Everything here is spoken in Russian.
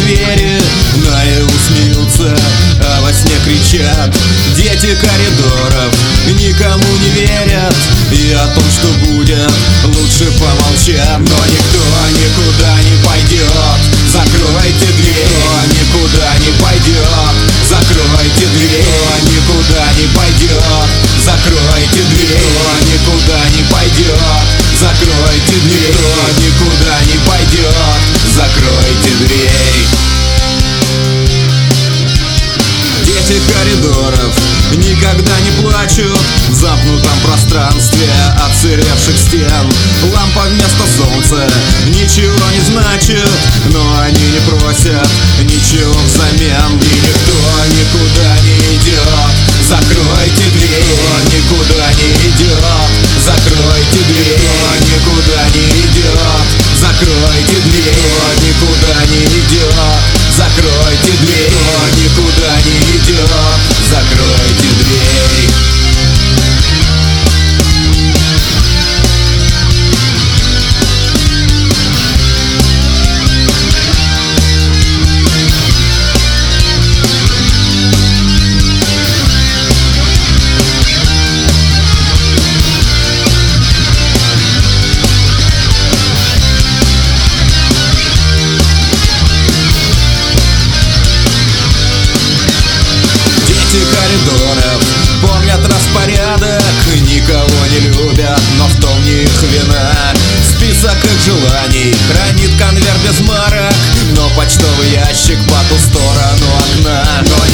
двери наяву смеются, а во сне кричат. Дети коридоров никому не верят, и о том, что будет, лучше помолчат. Но никто никуда не пойдет, закройте дверь. Никто никуда не пойдет, закройте дверь. Никуда не пойдет, закройте дверь. Никуда не пойдет, закройте дверь. Никуда не пойдет, закройте дверь. Дети коридоров никогда не плачут в замкнутом пространстве отсыревших стен. Лампа вместо солнца ничего не значит, но они не просят ничего взамен. И никто никуда не идет, закройте дверь. Никуда не идет, закройте дверь. Никуда не идет, закройте дверь. Никуда не идет, закройте дверь. Никуда не идет, закройте дверь. Коридоров помнят распорядок, никого не любят, но в том не их вина. Список их желаний хранит конверт без марок, но почтовый ящик по ту сторону окна. Но